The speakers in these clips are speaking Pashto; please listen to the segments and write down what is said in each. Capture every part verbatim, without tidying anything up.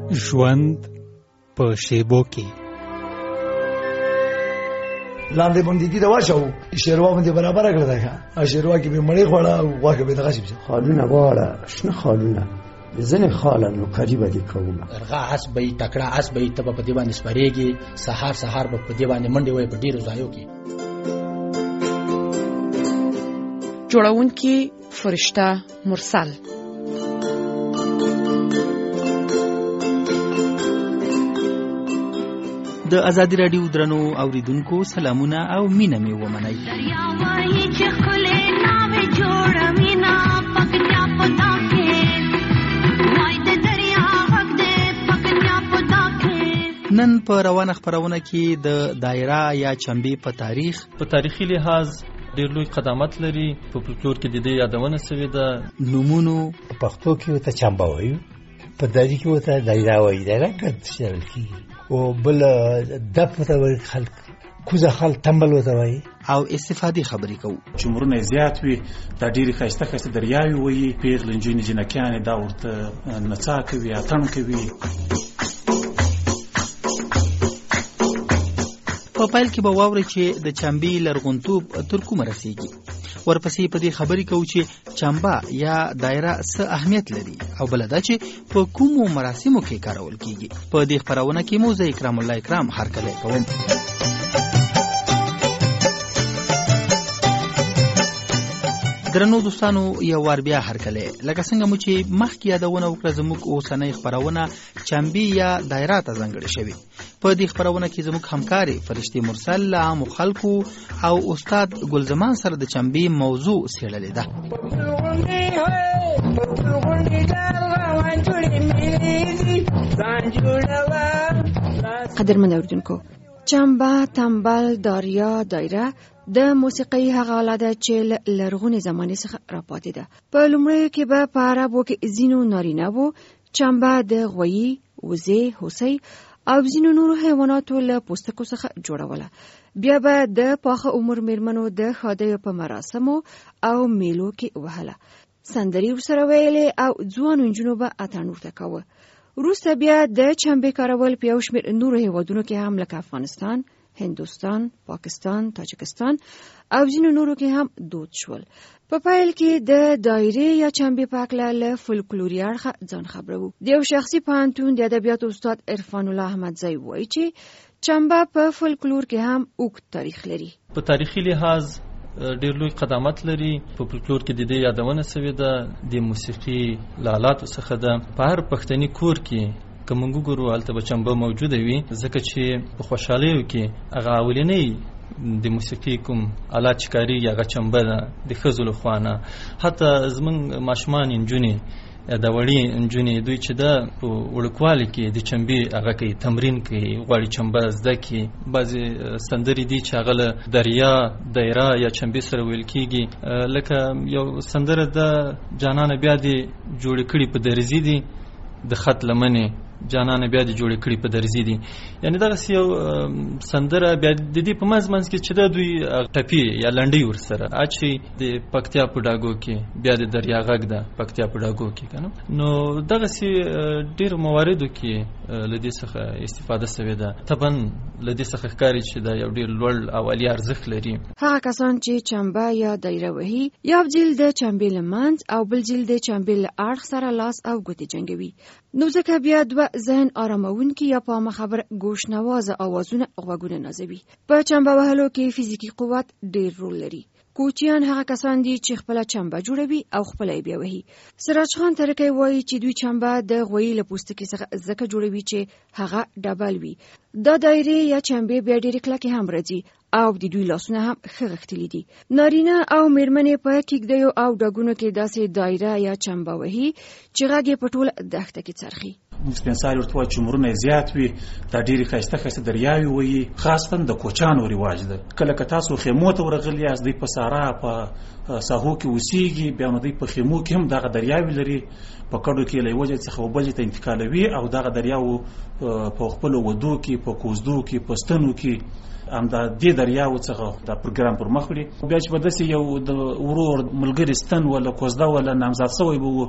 ژوند په شیبو کې لاندې باندې دي دا واچو شیروا باندې برابر کړل دا شیروا کې به مړې خوړه واګه به دغه شي خالونه واړه شنه خالونه زنه خاله نو قریب دي کومه ارغا حسبې تکړه حسبې تب په دی باندې سپریږي سحر سحر په دی باندې منډي وای په ډیرو ځایو کې جوړونکي فرشته مرسل د ازادي رادیو درنو اوریدونکو سلامونه او مینه می ومنئ. نن په روانه خبرونه کې د دایره یا چمبې په تاریخ په تاریخي لحاظ ډېر لوی قدامت لري. په فولکلور کې د دې یادونه شوې ده. نومونو پښتو کې وته چمبا وایي، په دایره کې وته دایره وایي. دایره کډ کی او بل د پته خلک کوزه خلک تمبل وته وایي او استفادې خبرې کوو. چمرونه زیات وي، دا ډېری خسته خسته دریاوي وایي، پیغل انجینې جنکیان دا ورته نڅا کوي، اتڼ کوي. په پایل کې به واورئ چې د چمبې لرغونتوب تر کومه رسیږي. ورپسې په دې خبرې کوو چې چمبا یا دایره څه اهمیت لري او بل دا چې په کومو مراسمو کې کارول کیږي. په دې خبرونه کې مو زه اکرام الله اکرام هرکلی کوم. درنو دوستانو یو وار بیا هرکلی. لکه څنګه مو چې مخکې یادونه وکړه زموږ اوسنۍ خبرونه چمبې یا دایره ته ځانګړې شوې. په دې خبرونه کې زموږ همکاري فرشتي مرسل له عامو خلکو او استاد ګلزمان سره د چمبې موضوع څېړلې ده. قدرمن اوریدونکو، چمبا، تمبل، داریا، دایره د موسیقۍ هغه آله ده چې لرغونې زمانې څخه راپاتې ده. په لومړیو کې به په عربو کې ځینو نارینه وو چمبا د غویي، وزې، هوسۍ او ځینو نورو حیواناتو له پوستکو څخه جوړوله. بیا به د پاخه عمر میرمنو د ښادیو په مراسمو او میلو کې وهله. سندرې ورسره ویلې او ځوانو نجونو به اتڼ ورته کاوه. وروسته بیا د چمبې کارول په یو شمېر نورو هیوادونو کې هم لکه افغانستان، هندوستان، پاکستان، تاجکستان او ځینو نورو کې هم دود شول. په پایل کې د دایرې یا چمبې په هکله له فولکلوري اړخه ځان خبرو. د یو شخصي پوهنتون د ادبیاتو استاد عرفان الله احمدزی وایي چې چمبا په فولکلور کې هم اوږد تاریخ لري. په تاریخي لحاظ ډېر لوی قدامت لري. په فولکلور کې د دې یادونه شوې ده. د موسیقي له آلاتو څخه ده. په هر پښتني کور کې که موږ وګورو هلته به چمبه موجوده وي، ځکه چې په خوشحالیو کې هغه اولنۍ د موسیقي کوم آلات چې کارېږي هغه چمبه ده د ښځو له خوا نه. حتی زموږ ماشومان نجونې د وړې نجونې دوی چې ده په وړوکوالي کې د چمبې هغه کوي، تمرین کوي، غواړي چمبه زده کړي. بعضې سندرې دي چې هغه له دریا، دایره یا چمبې سره ویل کېږي. لکه یو سندره ده جانانه بیا دې جوړې کړي په درزي دي د خط لمنې، جانانه بیا دې جوړې کړي په درزي دي. یعنې دغسې یو سندره بیا د دې په منځ منځ کې چې ده دوی ټپي یا لنډۍ ورسره اچي. د پکتیا په ډاګو کې بیا د دریا غږ ده پکتیا په ډاګو کې که نه. نو دغسې ډېرو مواردو کې له دې څخه استفاده شوې ده. طبعا له دې څخه ښکاري چې دا یو ډېر لوړ او عالي ارزښت لري. هغه کسان چې چمبه یا دایره وهي، یو جیل د چمبې له منځ او بل جیل د چمبې له اړخ سره لاس او ګوتې جنګوي. نو ځکه بیا دوه ذهن آرامونکي یا په عامه خبره ګوش نوازه اوازونه غوږونه نازوي. په چمبه وهلو کې فزیکي قوت ډېر رول لري. کوچیان هغه کسان دي چې خپله چمبه جوړوي او خپله یې بیا وهي. سراج خان ترکی وایي چې دوی چمبه د غویي له پوستکي څخه ځکه جوړوي چې هغه ډبل وي. دا دایرې یا چمبې بیا ډېرې کلکې هم راځي او د دوی لاسونه هم ښه غښتلي دي. نارینه او میرمنې په کیږدیو او ډاګونو کې داسې دایره یا چمبه وهي چې غږ یې په ټوله دښته کې څرخي. سپینسالي ورته وایي چمرونه زیات وي، دا ډېرې ښایسته ښایسته دریاوي وایي. خاصتاً د کوچیانو رواج ده. کله که تاسو خیمو ته ورغلي یاست، دوی په صحرا په ساحو کې اوسېږي، بیا نو دوی په خیمو کې هم دغه دریاوي لري. په کډو کې له یوه ځای څخه بل ځای ته انتقالوي او دغه دریاو په خپلو ودو کې، په کوزدو کې، په ستنو کې همدا دې دریاو څخه دا پروګرام پر مخ وړي. بیا چې به داسې یو د ورور ملګري ستن ولا کوزده ولا نامزاد شوی به و،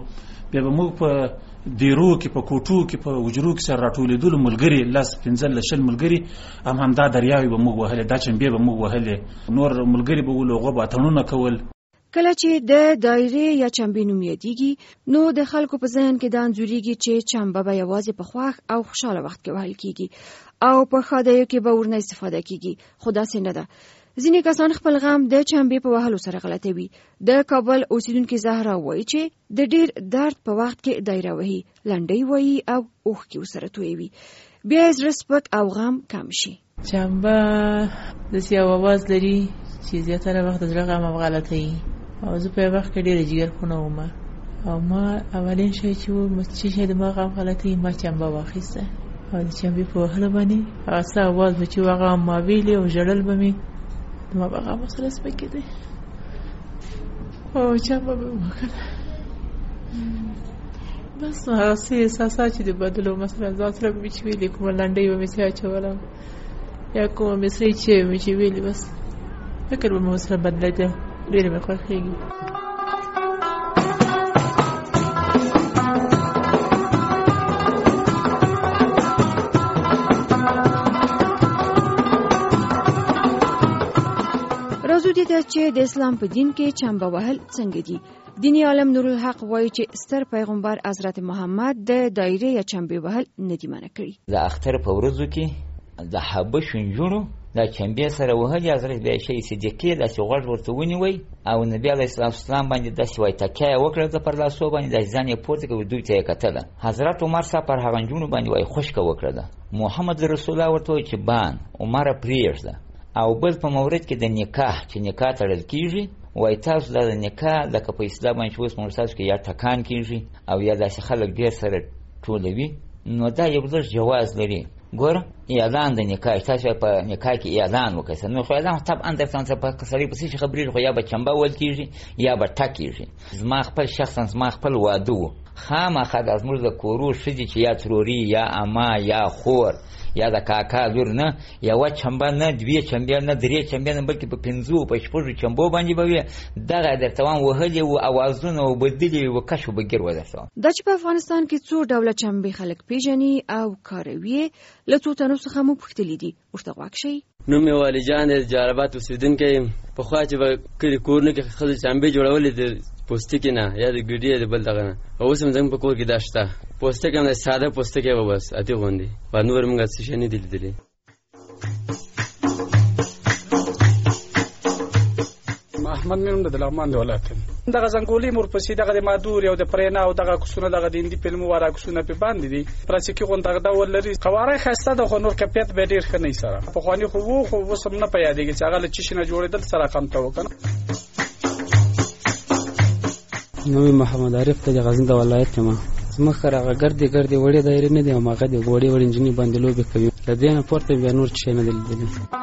بیا به موږ په دیرو کې په کوټو کې په وجرو کې سره راټولېدلو ملګري لس پنځلس شل ملګري هم همدا دریاوې به موږ وهلې دا چمبې به موږ وهلې نور ملګري به ول هغه به اتڼونه کول. کله چې د دایرې یا چمبې نوم یادېږي نو د خلکو په ذهن کې دا انځورېږي چې چمبه به یوازې په خوښ او خوشحاله وخت کې وهل کېږي او په ښادیو کې به ورنه استفاده کېږي، خو داسې نه ده. ځینې کسان خپل غم د چمبې په وهلو سره غلطوي. د کابل اوسیدونکي زهرا وایي چې د ډېر درد په وخت کې دایره وهي، لنډۍ وایي او اوښکې ورسره تویوي، بیا یې زړه سپک او غم کم شي. چمبه داسې یو اواز لري چې زیاتره وخت د زړه غم هم غلطوي او زه په یو وخت کې ډېره جګرخونه وم او ما اولین شی چې و چې شی د ما غم غلطوي ما چمبه واخیسته او د چمبې په وهلو باندې هغه څه اواز به چې هغه ما ویلې او ژړل به مې ما به غم سره سپکېدی او چمبه به مې وکړه. بس هغه څه احساسات چې د بدلو مثلا ځان سره به مې چې ویلې کومه لنډۍ به مې څه اچولم یا کومه مصرۍ چې به مې چې ویلې بس فکر به مې ورسره بدلېده. ډېرې مې خوښېږي. راځو دې ته چې د اسلام په دین کې چمبه وهل څنګه دي. دیني عالم نورالحق وایي چې ستر پیغمبر حضرت محمد د دایرې یا چمبې وهل نه دي منع کړي. د اختر په ورځو کې د حبشو نجونو دا چمبې سره وهلې حضرت عایشه صدیقې داسې غوږ ورته ونیوی او نبي علیه السلام باندې داسې وایي تکیه یې وکړه د پر لاسو باندې داسې ځان یې پورته کړ دوی ته یې کتله. حضرت عمر صاحب پر هغه نجونو باندې وایي خوشکه وکړه ده. محمد رسول الله ورته وایي چې بان عمره پرېږده. او بل په مورد کې د نکاح چې نکاح تړل کېږي وایي تاسو دا د نکاح لکه په اسلام باندې چې اوس موږ ستاسو کې یا ټکان کېږي او یا داسې خلک ډېر سره ټولوي نو دا یو لږ جواز لري. ګوره اعلان د نکاح تاسو په نکاح کې اعلان وکړئ نو خو اعلان طبعا در څنګه په سړي په څه خبرې خو یا به چمبه ول کېږي یا به ټک کېږي. زما خپل شخصا زما خپل واده و خامخا د زموږ د کورو ښځې چې یا تروري یا اما یا خور یا د کاکا لور نه یوه چمبه نه دوې چمبې نه درې چمبې نه بلکې په پنځو په شپږو چمبو باندې به وي دغه درته وایم وهلې وو اوازونه و بدلې وو کش و بګیر و درته وایم. دا چې په افغانستان کې څو ډوله چمبې خلک پیژني او کاروي له څو تنو څخه مو پوښتلي دي. ورته غوږ شئ. نوم یې والي جان دی جالبات اوسېدونکی یم. پخوا چې به کلي کورونو کې ښځو چمبې جوړولې د پوستکي نه یا د ګډي یا د بل دغه نه اوس هم زموږ په کور کې دا شته. پوستک هم د ساده پوستکی به بس اتې غوندې و نور موږ څه شی نه دي لیدلي. احمد مې نوم د لغمان د ولایت دغه زنګولي مورپسې دغه د مادور او د پرینا او دغه کوسونه دغه د هندي فلمو واره کوسونه په باندې دي پلاستیکي غونډه دا ولري قواره خسته د خو نور کپیت به ډیر ښه نه سره په خواني خو وو خو وسم نه پیادېږي چې هغه لچې نه جوړېدل سره کم ته وکنه. نوم محمد عارف ته غزنی د ولایت ما مخه راغ ګرځي ګرځي وړي دایره نه دی او ماغه دی وړي وړي انجنیر باندې لوبي کوي لدينا پورته بیا نور څه نه دي.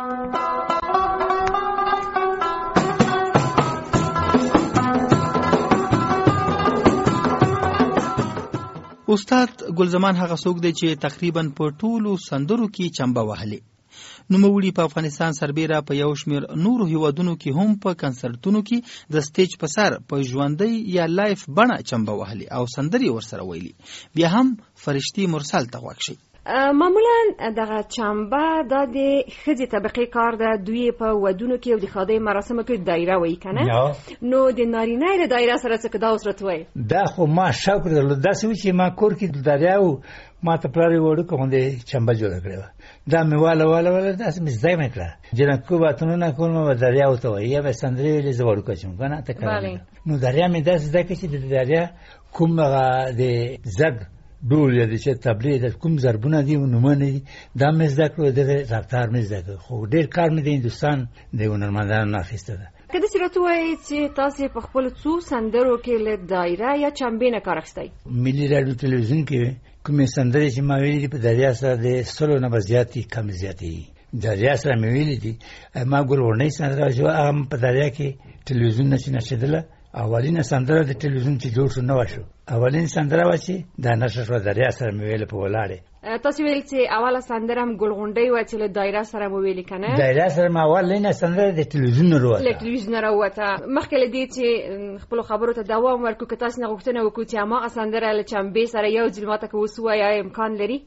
استاد ګلزمان هغه څوک دی چې تقریبا په ټولو سندرو کې چمبه وهلې. نوموړي په افغانستان سربیره په یو شمېر نورو هیوادونو کې هم په کنسرتونو کې د سټیج په سر په ژوندۍ یا لایف بڼه چمبه وهلې او سندرې ورسره ویلي. بیا هم فرشتي مرسل ته غوږ شئ. معمولا دغه چمبه دا د ښځې طبقې کار ده. دوی په ودونو کې او د ښادۍ مراسمو کې دایره وایي که نه نو د نارینه د دایره سره څه که دا اوس راته وایي دا خو ما شوق درلود داسې و چې ما کور کې دریا و ما ته پلار یې وړوکه غوندې چمبه جوړه کړې وه دا مې واله واله واله داسې مې زده مې کړه جنکو باتونونه کولم به دریا ورته وایي یا به سندرې ویلې زه وړوکه شم که نه ته کړه نو دریا مې داسې زده کړه چې د دریا کوم هغه د زګ ډول یا د چې تبلیغ د کوم ضربونه دي نومونه دي دا مې زده کړو دغه رفتار مې زده کړو خو ډېر کار مې د هندوستان د هنرمندانو نه اخیسته ده. که داسې راته ووایئ چې تاسې په خپلو څو سندرو کې له دایره یا چمبې نه کار اخیستی. ملي راډیو تلویزیون کې کومې سندرې چې ما ویلي دي په دریا سره د سلو نه به زیاتې کم زیاتې دریا سره مې ویلي دي. ما ګل ورنۍ سندره چې هغه په دریا کې تلویزیون نه چې نشېدله اولینه سندره د تلویزیون چې جوړ شو نو شو اولین سندره و چې دا نشه شو دریا سره مې ویل په ولاړې تاسو ویل چې اوله سندره هم ګلغونډۍ وه چې له دایره سره مو ویلې که نه؟ دایره سره مې اول نه سندره د تلویزیون نه راوته له تلویزیون نه راوته. مخکې له دې چې خپلو خبرو ته دوام ورکړو که تاسو نه غوښتنه وکړو چې هماغه سندره له چمبې سره یو ځل ماته که اوس ووایه امکان لري؟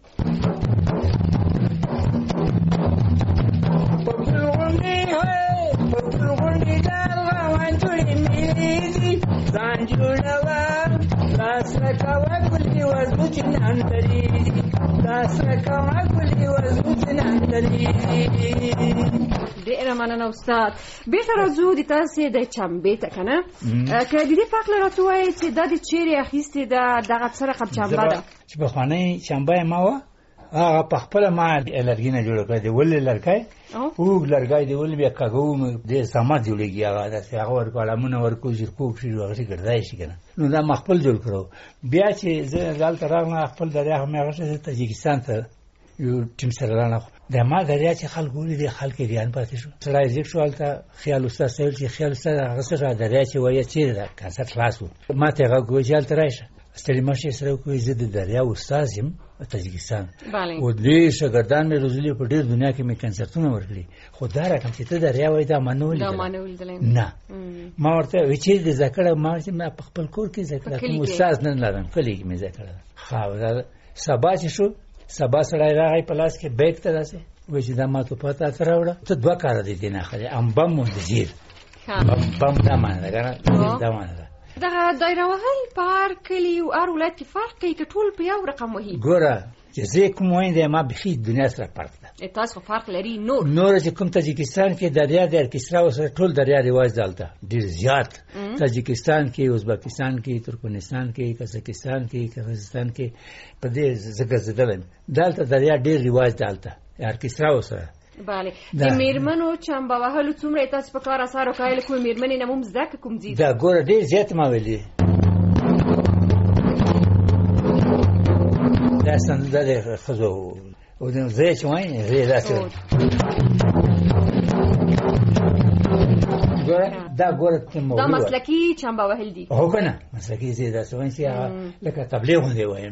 ځان جوړوه لاسره کوه ګلې وزو چې نن درېږي لاسره کوه ګلې وزو چې نن درېږي. ډېره مننه استاد. بېرته راځو د تاسې د چمبې ته که نه؟ که د دې په هکله راته ووایې چې دا د چیرې اخیستې ده دغه څه رقم چمبه ده؟ چې پخوانۍ چمبه یې ما وه هغه په خپله ما لرګي نه جوړه کړې د ولې لرګی اوږد لرګی د ولې بیا کږو ډېر سامان جوړېږي هغه داسې هغه ورکړو علمونه ورکړو زیرکوب شي هغسې ګرځی شي که نه. نو دا ما خپل جوړ کړو. بیا چې زه دلته راغلم خپل دریا مې هغه تاجکستان ته یو ټیم سره لاړم. د ما دریا چې خلک ولېدې خلک یې ریان پاتې شو. سړی ځیږ شو هلته خیال استاد صاحب چې خیال استاد هغه سره دریا چې وایه چېرې ده کنسرت خلاص و. ما ته یې غږ وویل چې هلته راشه ستړي مه شئ سره وکړئ زه د دریا استاد یم تاجکستان او ډېر شاګردان مې روزلي په ډېر دنیا کې مې کنسرتونه ورکړي خو دا رقم چې ته دریا وایي دا ما نه ولیدلی نه. ما ورته وایي چېرې دې زده کړه؟ ما چې ما په خپل کور کې زده کړه کوم استاد نه لرم کلي کې مې زده کړه. ښه سبا چې شو سبا سړی راغی په لاس کې بیګ ته داسې وایي چې دا ما تو پته ته راوړه ته دوه کاره دې دې نه اخلې امبم و د زیر بم دا معنی ده که نه دا معنی ده. دغه دایره وهل په هر کلي او هر ولایت کې فرق کوي که ټول په یو رقم وهي؟ ګوره چې زه کوم وایم دی ما بیخي دنیا سره فرق ده. تاسو فرق لري نور نور چې کوم تاجکستان کې دریا د ارکسترا سره ټول دریا رواج دلته ډېر زیات. تاجکستان کې ازبکستان کې ترکمنستان کې قزاقستان کې قزاقستان کې په دې زه ګرځېدلی دلته دریا ډېر رواج دلته ارکسترا سره. بله د میرمنو چمبه وهلو څومره تاسو په کار اثر وکړی کومې میرمنې نه مو زده که کوم ځای دا ګوره ډېر زیات ما ویلي دا سندره د ښځو زه چې وایم زه یې داسې دا ګوره دا مسلکي چمبه وهل دي هو که نه مسلکي زه یې داسې وایم چې هغه لکه تبلیغ غوندې وایم.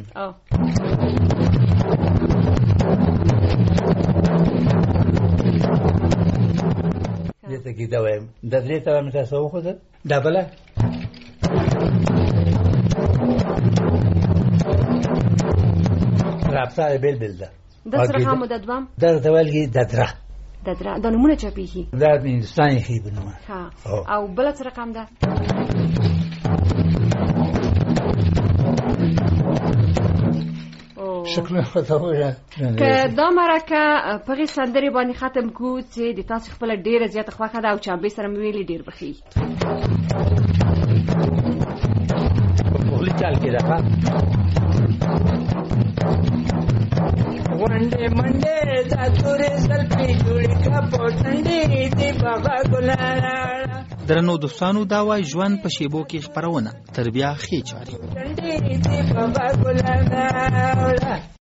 دې ته کیده وایم د درې ته مې تاسو وښوده دا بله رابطه بېل بېل ده. د سره خامو د دوام دا ورته ویل کېږي ددره ددره دا نومونه چاپېږي دا د هندوستان یې ښیي په نومه. او بله څه رقم ده؟ شکلونه ورته ووایه که دا مرکه په هغې سندرې باندې ختم کړو چې د تاسو خپله ډېره زیاته خوښه ده او چمبې سره مې ویلې ډېر به ښه وي. په پغلي چال کې ده ښه غونډې منډې دا تورې زلفې جوړې کړه په ټنډې دې بابا ګلانه. درنو دوستانو دا وای ژوند په شیبو کې خپرونه تر بیا ښې چارې.